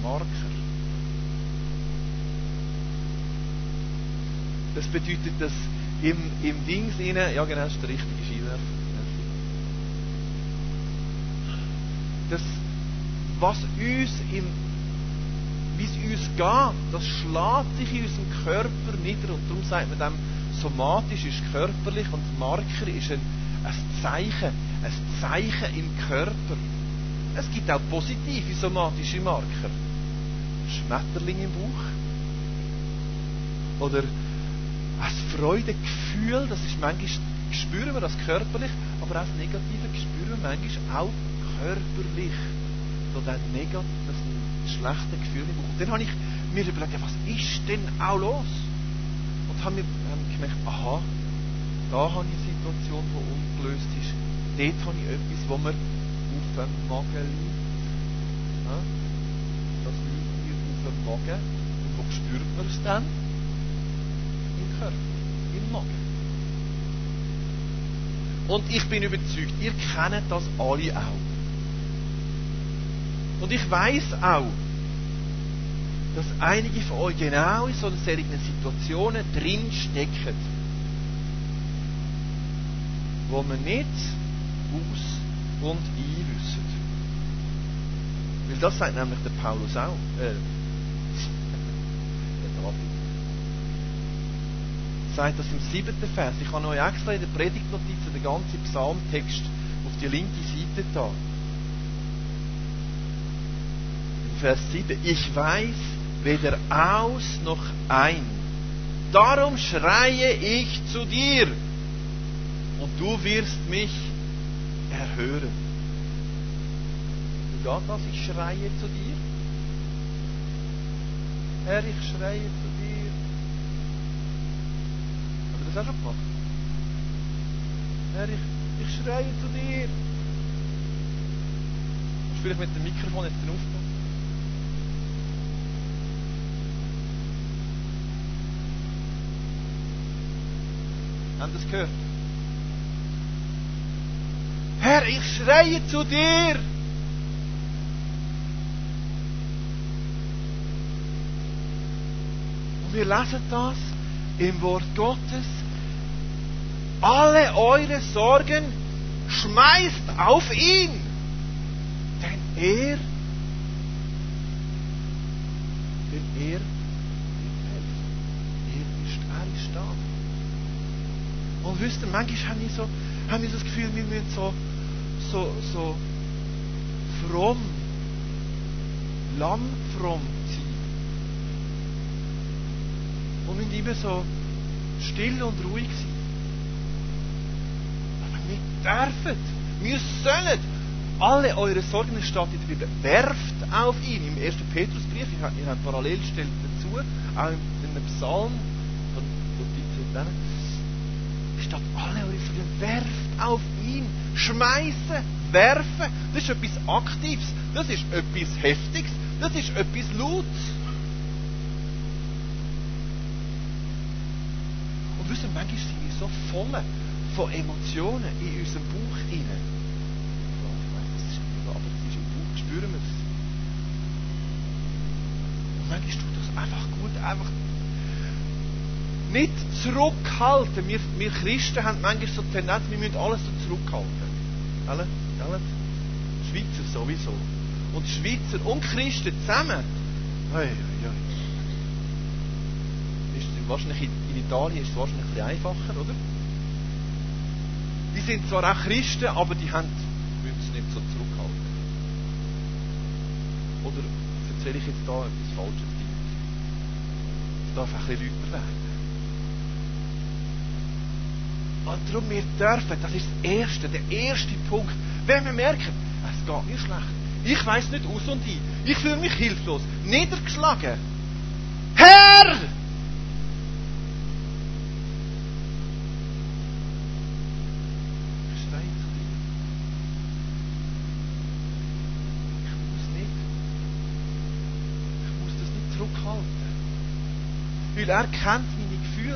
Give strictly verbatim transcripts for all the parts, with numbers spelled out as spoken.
Marker. Das bedeutet, dass im, im Dings innen, ja genau, das ist der richtige Skinerv. Das, was uns im, wie es uns geht, das schlägt sich in unserem Körper nieder. Und darum sagt man dem, somatisch ist körperlich und Marker ist ein, ein Zeichen, ein Zeichen im Körper. Es gibt auch positive somatische Marker. Schmetterling im Bauch. Oder ein Freudegefühl, das ist manchmal, spüren wir das körperlich, aber auch das Negative spüren wir manchmal auch körperlich. So ein Negativ, das ist ein schlechtes Gefühl im Bauch. Und dann habe ich mir überlegt, was ist denn auch los? Und habe mir hab gemerkt, aha, da habe ich eine Situation, die ungelöst ist. Dort habe ich etwas, wo mir auf dem Magen liegt. Ja? Das liegt mir auf dem Magen. Und wo spürt man es dann? Im Körper, im Magen. Und ich bin überzeugt, ihr kennt das alle auch. Und ich weiss auch, dass einige von euch genau in solchen Situationen drinstecken, wo man nicht aus- und einwissen. Weil das sagt nämlich der Paulus auch. Äh, der David. Sagt das im siebten Vers. Ich habe euch extra in der Predigtnotiz den ganzen Psalmtext auf die linke Seite da. Im Vers sieben. Ich weiß weder aus noch ein. Darum schreie ich zu dir und du wirst mich erhören. Wie geht das? Ich schreie zu dir. Herr, ich schreie zu dir. Habt ihr das auch schon gemacht? Herr, ich, ich schreie zu dir. Musst du vielleicht mit dem Mikrofon jetzt aufpassen? Habt ihr das gehört? Herr, ich schreie zu dir. Und wir lesen das im Wort Gottes. Alle eure Sorgen schmeißt auf ihn, denn er, denn er wird helfen. Er ist, er ist da. Und wisst ihr, manchmal haben wir so, haben wir so das Gefühl, wir müssen so, so, so fromm, lammfromm sein. Und wir müssen immer so still und ruhig sein. Aber wir dürfen, wir sollen alle eure Sorgen, es steht in der Bibel, werft auf ihn. Im ersten Petrusbrief, ich habe eine Parallelstelle dazu, auch in einem Psalm, von Notizen steht, alle eure Sorgen, werft auf ihn, schmeißen, werfen. Das ist etwas Aktives, das ist etwas Heftiges, das ist etwas Lautes. Und wisst ihr, manchmal sind wir so voll von Emotionen in unserem Bauch hinein. Ich weiss, das ist nicht so, aber es ist im Bauch, spüren wir es. Und manchmal tut das einfach gut, einfach nicht zurückhalten. Wir, wir Christen haben manchmal so die Tendenz, wir müssen alles so zurückhalten. Alle? Alle? Schweizer sowieso. Und Schweizer und Christen zusammen. Hei, hei, hei. Ist wahrscheinlich in, in Italien ist es wahrscheinlich ein bisschen einfacher, oder? Die sind zwar auch Christen, aber die haben, müssen es nicht so zurückhalten. Oder erzähle ich jetzt da etwas Falsches? Es darf ein bisschen lauter werden. Und darum, wir dürfen, das ist das Erste, der erste Punkt. Wenn wir merken, es geht mir schlecht, ich weiss nicht aus und ein, ich fühle mich hilflos, niedergeschlagen. Herr! Ich schreie zu dir. Ich muss nicht, ich muss das nicht zurückhalten. Weil er kennt meine Gefühle.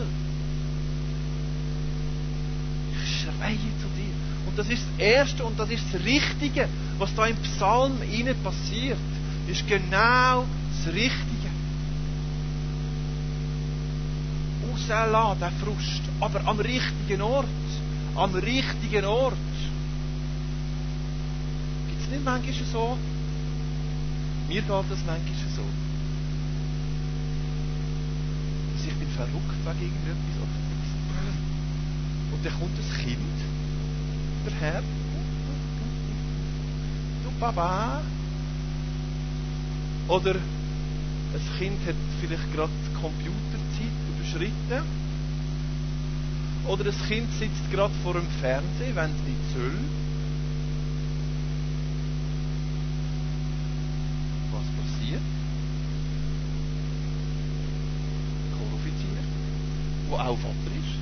Schreie zu dir. Und das ist das Erste und das ist das Richtige, was da im Psalm innen passiert. ist genau das Richtige. Rauslassen, der Frust, aber am richtigen Ort. Am richtigen Ort. Gibt es nicht manchmal so? Mir geht das manchmal so. Dass ich bin verrückt wegen irgendetwas. Und dann kommt das Kind daher. Du Papa. Oder ein Kind hat vielleicht gerade die Computerzeit überschritten. Oder ein Kind sitzt gerade vor dem Fernsehen, wenn es nicht soll. Was passiert? Der Choroffizier, der auch Vater ist,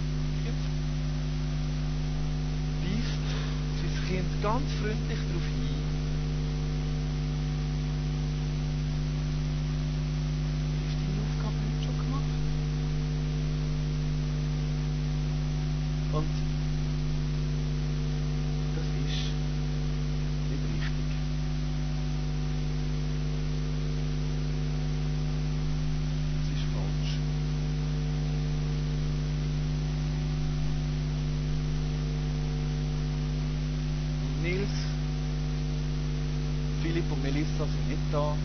weist sein Kind ganz freundlich darauf hin. Ist deine Aufgabe nicht schon gemacht? Und das ist nicht richtig. Das ist falsch. Nils, Philipp und Melissa sind nicht da.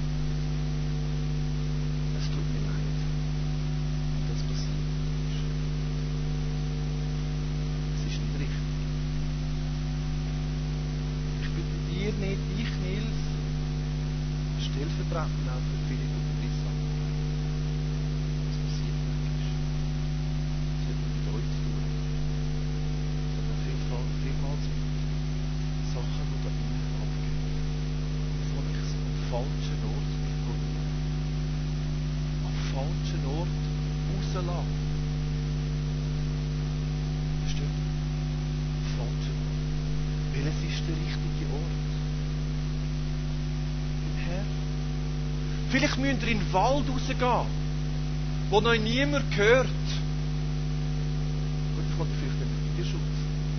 Es tut mir leid, dass das passiert ist. Es ist nicht richtig. Ich bitte dir nicht, ich, Nils, stellvertretend auch für Philipp und Melissa. Was passiert nicht ist. Es hat nicht mit euch zu tun. Sondern vielfach, vielmals mit Sachen, die da innen abgehen. Wo ich es am falschen Ort mitgehe. Am falschen Ort rauslasse. Versteht ihr? Am falschen Ort. Welches ist der richtige Ort? Beim Herrn. Vielleicht müsst ihr in den Wald rausgehen, wo noch niemand hört. Gut, dann kommt ihr vielleicht einen Tierschutz.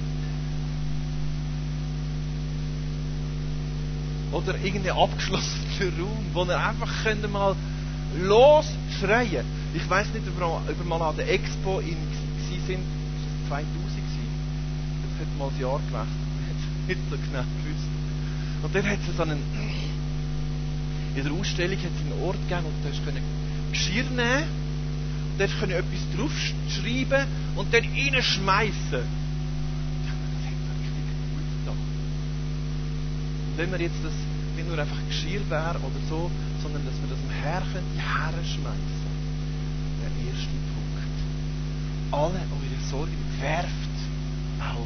Oder irgendeinen abgeschlossenen Raum, wo ihr einfach könnt mal losschreien. Ich weiss nicht, ob wir, ob wir mal an der Expo in gsi sind. zweitausend gsi. Jetzt hat mal das Jahr gewechselt. Ich hätte nicht so genau gewusst. Und dann hat es so einen, in der Ausstellung hat es einen Ort gegeben, wo du hast Geschirr nehmen, und dort können etwas draufschreiben und dann reinschmeißen. Ich dachte, das hat mir richtig gut getan. Und wenn wir jetzt das nicht nur einfach Geschirr wäre oder so, sondern dass wir das im Herr herschmeißen. Der erste Punkt. Alle eure Sorgen werft auf.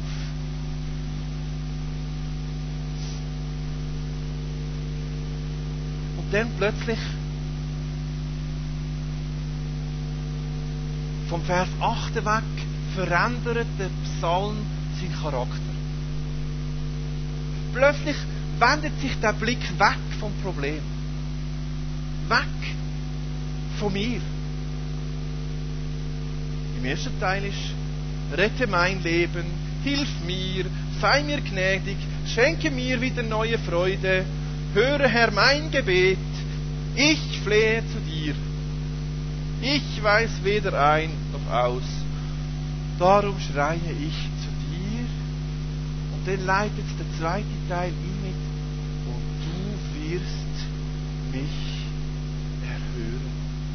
Und dann plötzlich vom Vers acht weg verändert der Psalm seinen Charakter. Plötzlich wendet sich der Blick weg vom Problem. Weg von mir. Im ersten Teil ist: Rette mein Leben, hilf mir, sei mir gnädig, schenke mir wieder neue Freude, höre, Herr, mein Gebet, ich flehe zu dir. Ich weiß weder ein noch aus, darum schreie ich zu dir. Und dann leitet der zweite Teil ein mit: und du wirst mich erhören.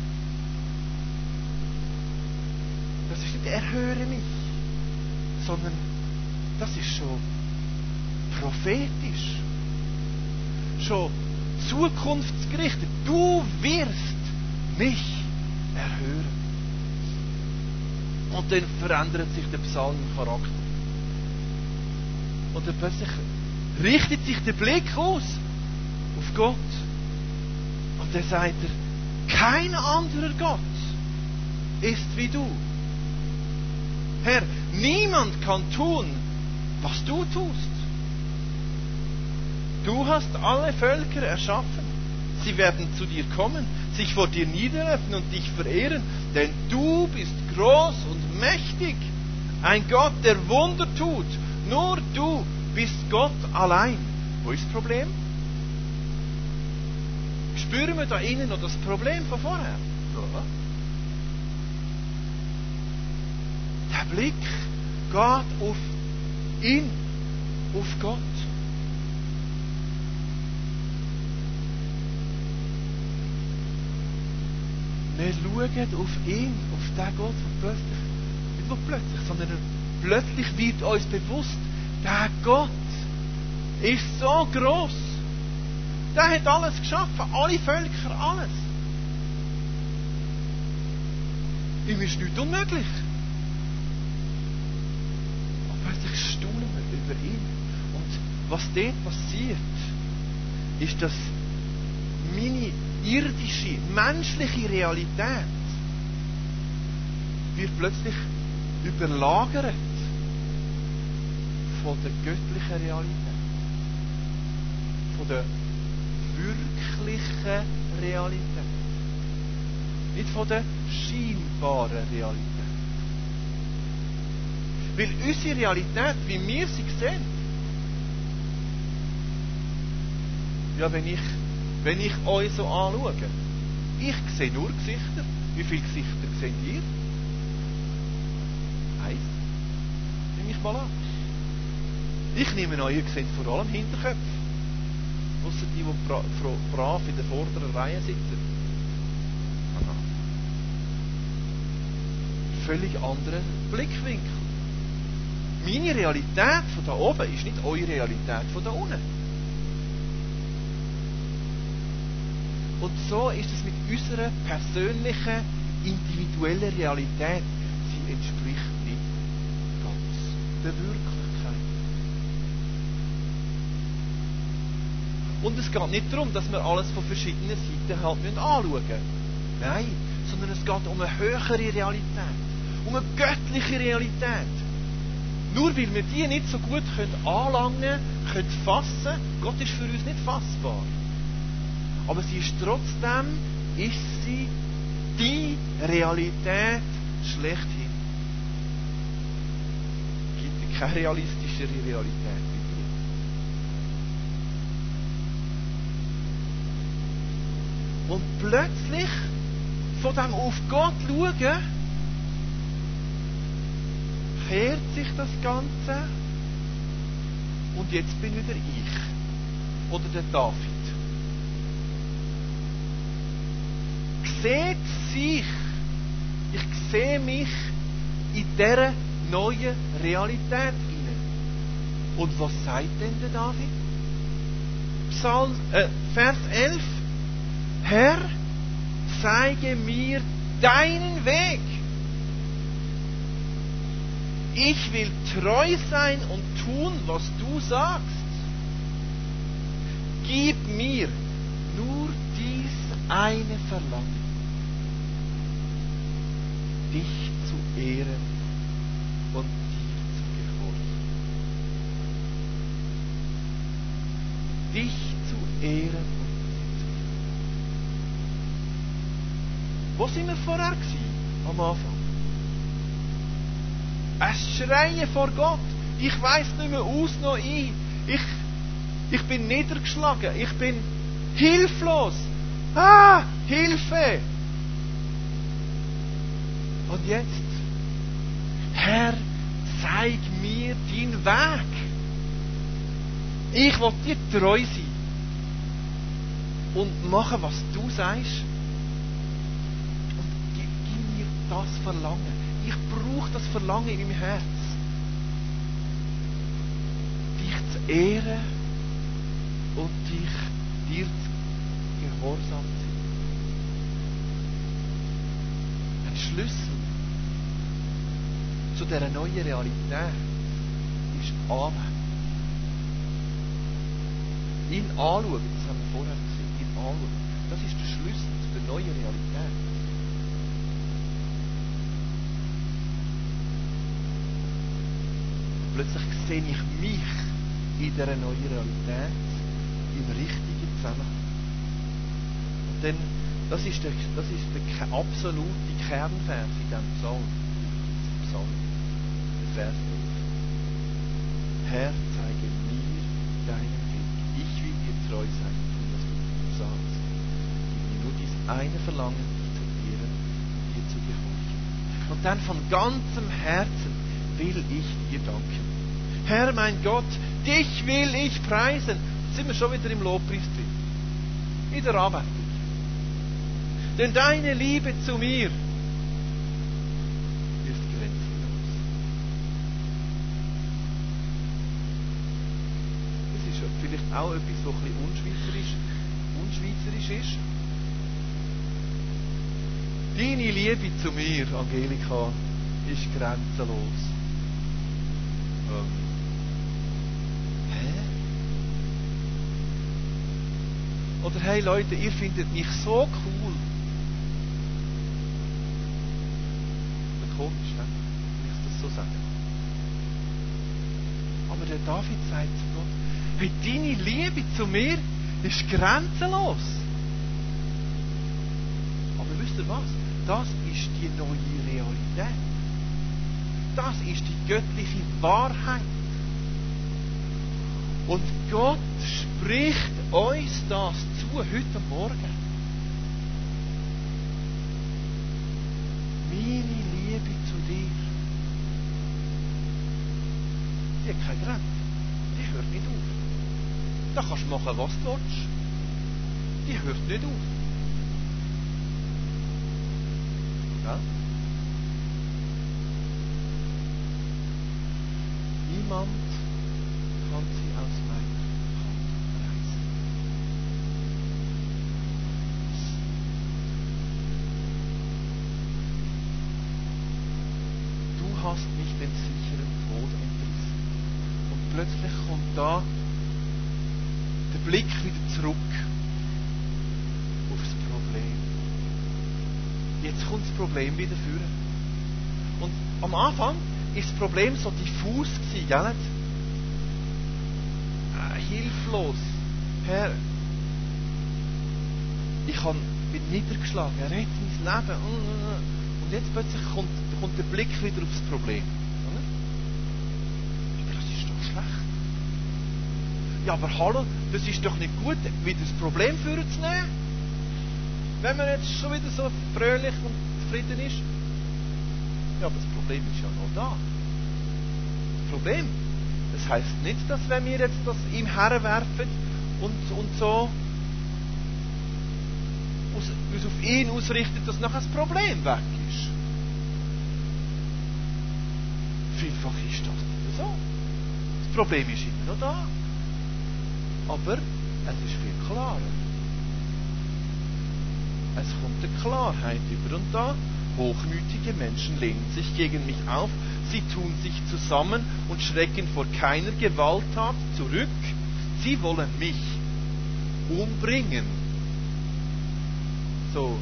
Das ist nicht erhöre mich, sondern das ist schon prophetisch, schon zukunftsgerichtet. Du wirst mich erhören. Und dann verändert sich der Psalm im Charakter. Und dann plötzlich richtet sich der Blick aus auf Gott. Und dann sagt er: kein anderer Gott ist wie du. Herr, niemand kann tun, was du tust. Du hast alle Völker erschaffen. Sie werden zu dir kommen, sich vor dir niederwerfen und dich verehren, denn du bist groß und mächtig. Ein Gott, der Wunder tut. Nur du bist Gott allein. Wo ist das Problem? spüren wir da innen noch das Problem von vorher? Ja. Der Blick geht auf ihn, auf Gott. Wir schauen auf ihn, auf den Gott, der plötzlich, nicht nur plötzlich, sondern plötzlich wird uns bewusst, der Gott ist so gross. Der hat alles geschaffen, alle Völker, alles. Ihm ist nichts unmöglich. Aber plötzlich staunen wir über ihn. Und was dort passiert, ist, dass meine irdische, menschliche Realität wird plötzlich überlagert von der göttlichen Realität. Von der wirklichen Realität. Nicht von der scheinbaren Realität. Weil unsere Realität, wie wir sie sehen, ja, wenn ich, wenn ich euch so anschaue, ich sehe nur Gesichter. Wie viele Gesichter seht ihr? Eins. Nimm mich mal an. Ich nehme an, ihr seht vor allem Hinterköpfe. Ausser die, die bra- bra- brav in der vorderen Reihe sitzen. Aha. Völlig anderen Blickwinkel. Meine Realität von da oben ist nicht eure Realität von da unten. Und so ist es mit unserer persönlichen, individuellen Realität. Sie entspricht nicht ganz der Wirklichkeit. Und es geht nicht darum, dass wir alles von verschiedenen Seiten halt anschauen müssen. Nein, sondern es geht um eine höhere Realität. Um eine göttliche Realität. Nur weil wir die nicht so gut können anlangen können, fassen, Gott ist für uns nicht fassbar. Aber sie ist trotzdem, ist sie die Realität schlechthin. Es gibt keine realistischere Realität wie die. Und plötzlich, von dem auf Gott schauen, kehrt sich das Ganze und jetzt bin wieder ich. Oder der David. Seht sich, ich sehe mich in dieser neuen Realität hinein. Und was sagt denn der David? Psalm, äh, Vers elf. Herr, zeige mir deinen Weg. Ich will treu sein und tun, was du sagst. Gib mir nur dies eine Verlangen, dich zu ehren und dir zu gehorchen. Dich zu ehren und dir zu gehorchen. Wo sind wir vorher gewesen, am Anfang? Ein Schreien vor Gott. Ich weiss nicht mehr aus noch ein. Ich, ich bin niedergeschlagen. Ich bin hilflos. Ah, Hilfe! Und jetzt, Herr, zeig mir deinen Weg. Ich will dir treu sein und machen, was du sagst. Und gib, gib mir das Verlangen. Ich brauche das Verlangen in meinem Herz, dich zu ehren und dich dir zu gehorsam zu sein. Ein Schlüssel zu dieser neuen Realität ist Anbeten. Ihn anschauen, das haben wir vorher gesehen, ihn anschauen. Das ist der Schlüssel zu der neuen Realität. Plötzlich sehe ich mich in dieser neuen Realität im richtigen Zusammenhang. Und dann, das ist der, das ist der absolute Kernvers in diesem Psalm. Psalm, der Vers elf. Herr, zeige mir deinen Weg. Ich will dir treu sein, tun, was du sagst. eine Verlangen, dich zu ehren und dir zu gehorchen. Und dann von ganzem Herzen will ich dir danken. Herr, mein Gott, dich will ich preisen. Jetzt sind wir schon wieder im Lobpreis drin. In der Anbetung. Denn deine Liebe zu mir ist grenzenlos. Das ist vielleicht auch etwas, was ein bisschen unschweizerisch, unschweizerisch ist. Deine Liebe zu mir, Angelika, ist grenzenlos. Ähm. Hä? Oder hey Leute, ihr findet mich so cool. Komisch, ne? Wenn ich das so sage. Aber der David sagt zu Gott, hey, deine Liebe zu mir ist grenzenlos. Aber wisst ihr was? Das ist die neue Realität. Das ist die göttliche Wahrheit. Und Gott spricht uns das zu heute Morgen. Meine Liebe zu dir, die hat keine Grenze. Die hört nicht auf. Da kannst du machen, was du willst. Die hört nicht auf. Ja? Niemand kann sie aus meiner Hand reißen. Du hast mich den sicheren Tod entrissen. Und plötzlich kommt da der Blick wieder zurück aufs Problem. Jetzt kommt das Problem wieder führen. Und am Anfang ist das Problem so diffus gewesen, gell? Äh, hilflos. Herr, ich kann, bin niedergeschlagen, rette mein Leben. Und jetzt plötzlich kommt, kommt der Blick wieder aufs Problem. Oder? Aber das ist doch schlecht. Ja, aber hallo, das ist doch nicht gut, wieder das Problem vorzunehmen. Wenn man jetzt schon wieder so fröhlich und zufrieden ist. Ja, aber das Problem ist ja noch da. Das Problem, das heisst nicht, dass wenn wir jetzt das ihm herwerfen und, und so uns auf ihn ausrichten, dass nachher das Problem weg ist. Vielfach ist das nicht so. Das Problem ist immer noch da. Aber es ist viel klarer. Es kommt eine Klarheit über. Und da, hochmütige Menschen lehnen sich gegen mich auf, sie tun sich zusammen und schrecken vor keiner Gewalttat zurück. Sie wollen mich umbringen. So,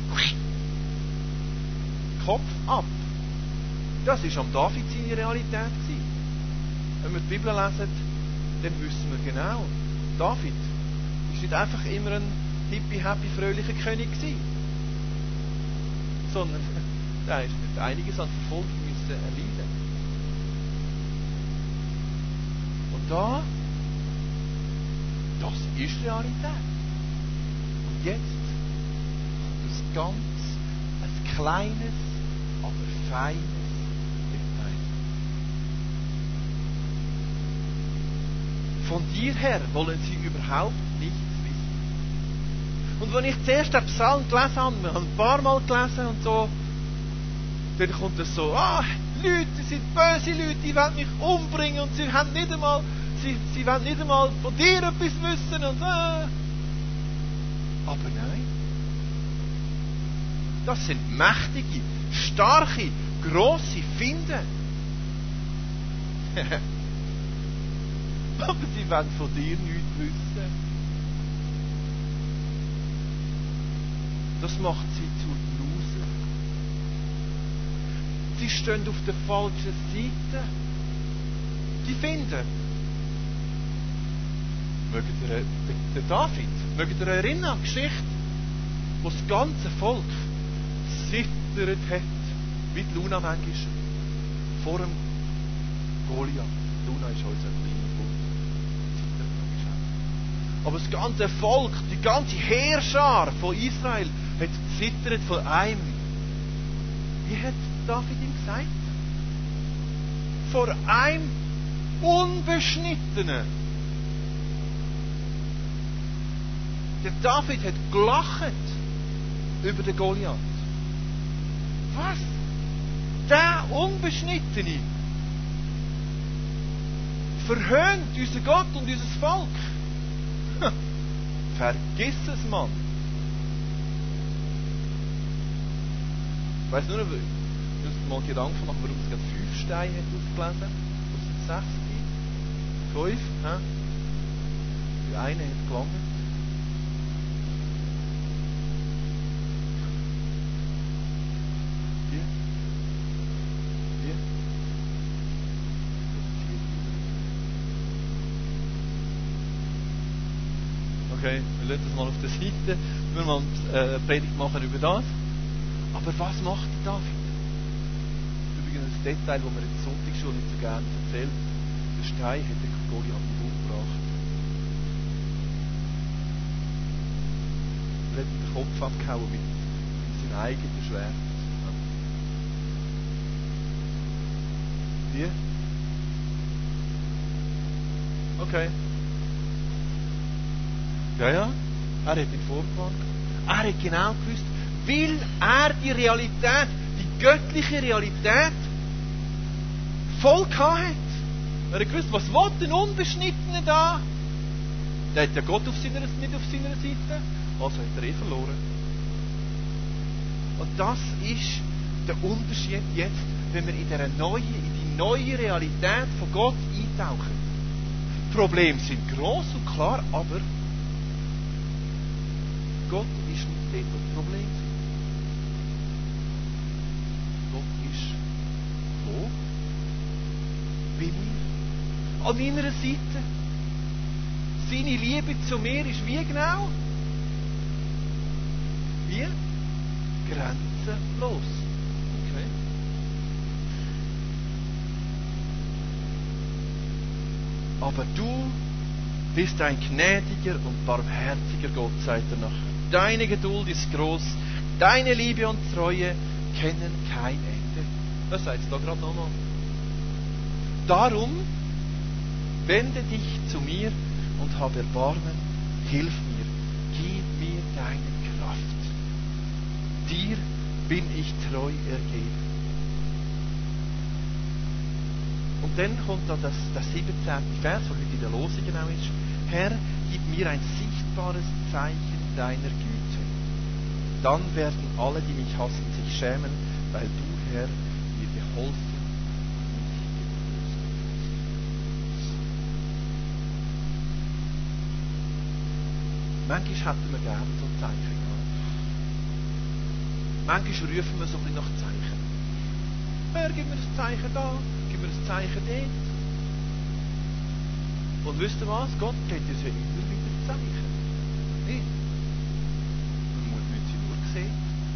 Kopf ab. Das ist am David seine Realität gewesen. Wenn wir die Bibel lesen, dann wissen wir genau, David ist nicht einfach immer ein hippie, happy, fröhlicher König gewesen, sondern da ist mit einiges an Verfolgung müssen erleiden. Und da, das ist Realität. Und jetzt das ganz ein kleines, aber feines Detail. Von dir her wollen sie überhaupt nichts wissen. Und wenn ich zuerst den Psalm gelesen habe, wir haben ein paar Mal gelesen und so, dann kommt es so, ah, Leute sind böse Leute, die wollen mich umbringen und sie haben nicht einmal, sie, sie wollen nicht einmal von dir etwas wissen und äh. Aber nein. Das sind mächtige, starke, grosse Finden. Aber sie wollen von dir nichts wissen. Das macht sie zur Loser. Sie stehen auf der falschen Seite. Die finden. Mögt ihr den David, mögt ihr erinnern an die Geschichte, wo das ganze Volk zittert hat, wie die Luna manchmal, vor dem Goliath. Luna ist unser kleiner Bund. Zittert manchmal. Aber das ganze Volk, die ganze Heerschar von Israel, hat zittert von einem. Wie hat David ihm gesagt? Vor einem Unbeschnittenen. Der David hat gelacht über den Goliath. Was? Der Unbeschnittene verhöhnt unser Gott und unser Volk. Vergiss es, Mann. Ich weiss nur, ich muss mal Gedanken machen, warum es gerade fünf Steine hat ausgelesen. Was sind sechs? Fünf? Hä? Die eine hat gelangt. Hier? Hier? Okay, wir lassen das mal auf der Seite. Wir wollen eine Predigt machen über das. Aber was macht David? Übrigens ein Detail, das mir in der Sonntagsschule nicht so gerne erzählt. Der Stein hat den Goliath nicht umgebracht. Er hat ihm den Kopf abgehauen mit, mit seinem eigenen Schwert. Wie? Okay. Ja, ja. Er hat ihn vorgewarnt. Er hat genau gewusst, weil er die Realität, die göttliche Realität, voll gehabt hat. Er hat gewusst, was will den Unbeschnittenen da? Der hat ja Gott auf seiner, nicht auf seiner Seite, also hat er eh verloren. Und das ist der Unterschied jetzt, wenn wir in, dieser neue, in die neue Realität von Gott eintauchen. Die Probleme sind gross und klar, aber Gott ist nicht dort, wo die Probleme sind. Gott ist wo? Bei mir. An meiner Seite. Seine Liebe zu mir ist wie genau? Wie? Grenzenlos. Okay. Aber du bist ein gnädiger und barmherziger Gott, sagt er nachher. Deine Geduld ist groß, deine Liebe und Treue kennen kein Ende. Das sagt es da gerade nochmal. Darum wende dich zu mir und hab Erbarmen, hilf mir, gib mir deine Kraft. Dir bin ich treu ergeben. Und dann kommt da das, das siebzehnte Vers, was heute in der Losung genau ist. Herr, gib mir ein sichtbares Zeichen deiner Güte. Dann werden alle, die mich hassen, sich schämen, weil du, Herr, mir geholfen und mich getröstet hast. Manchmal hätten wir gerne so Zeichen. Manchmal rufen wir so ein bisschen nach Zeichen. Herr, gib mir das Zeichen da, gib mir das Zeichen dort. Und wisst ihr was? Gott gibt uns ja immer wieder Zeichen. Nicht? Man muss sie nur sehen.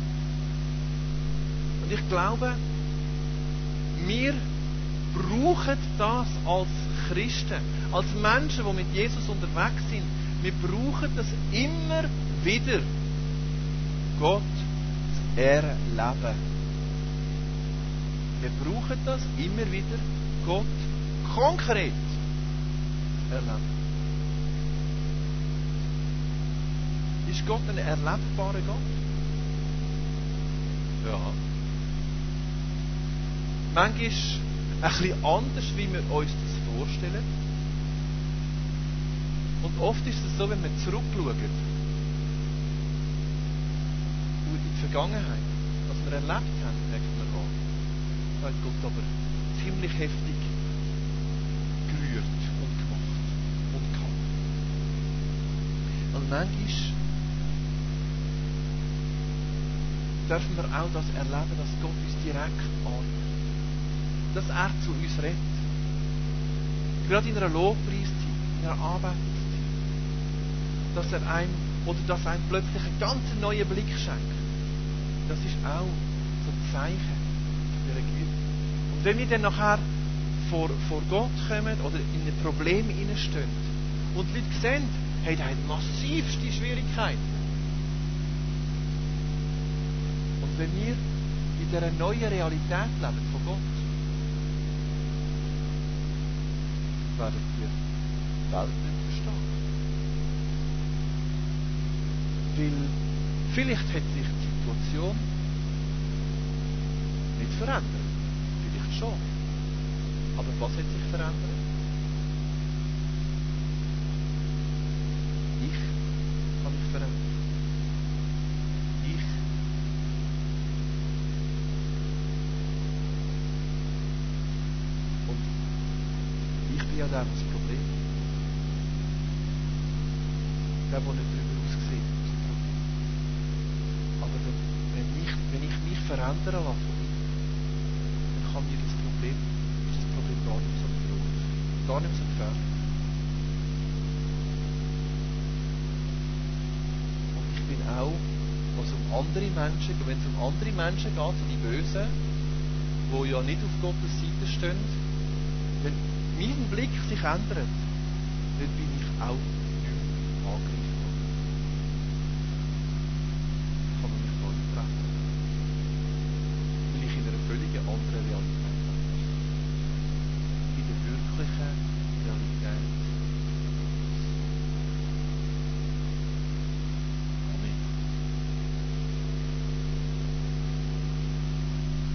Und ich glaube, wir brauchen das als Christen, als Menschen, die mit Jesus unterwegs sind. Wir brauchen das immer wieder, Gott zu erleben. Wir brauchen das immer wieder, Gott konkret erleben. Ist Gott ein erlebbarer Gott? Ja. Manchmal ein bisschen anders, wie wir uns das vorstellen. Und oft ist es so, wenn wir zurückschauen und in die Vergangenheit, was wir erlebt haben, merkt man, oh, da hat Gott aber ziemlich heftig gerührt und gemacht und gehabt. Und manchmal dürfen wir auch das erleben, dass Gott uns direkt annimmt. Dass er zu uns redet. Gerade in einer Lobpreiszeit, in einer Anbetungszeit. Dass er einem, oder dass einem plötzlich einen ganz neuen Blick schenkt. Das ist auch so ein Zeichen für eine Güte. Und wenn wir dann nachher vor, vor Gott kommen oder in ein Problem hineinstehen und die Leute sehen, hey, der hat massivste Schwierigkeiten. Und wenn wir in dieser neuen Realität leben von Gott, werden wir die Welt nicht verstehen. Weil vielleicht hat sich die Situation nicht verändert. Vielleicht schon. Aber was hat sich verändert? Ich habe mich verändert. Ich. Und ich bin ja der, das Problem. Der, der nicht darüber aussieht, ist ein Problem. Aber wenn, wenn, ich, wenn ich mich verändern lasse von ihm, dann kann mir das Problem, ist das Problem gar nicht so groß, gar nicht so gefährlich. Und ich bin auch, was um andere Menschen, wenn es um andere Menschen geht, so die Bösen, die ja nicht auf Gottes Seite stehen, wenn mein Blick sich ändert, dann bin ich auch nicht mehr angreifbar.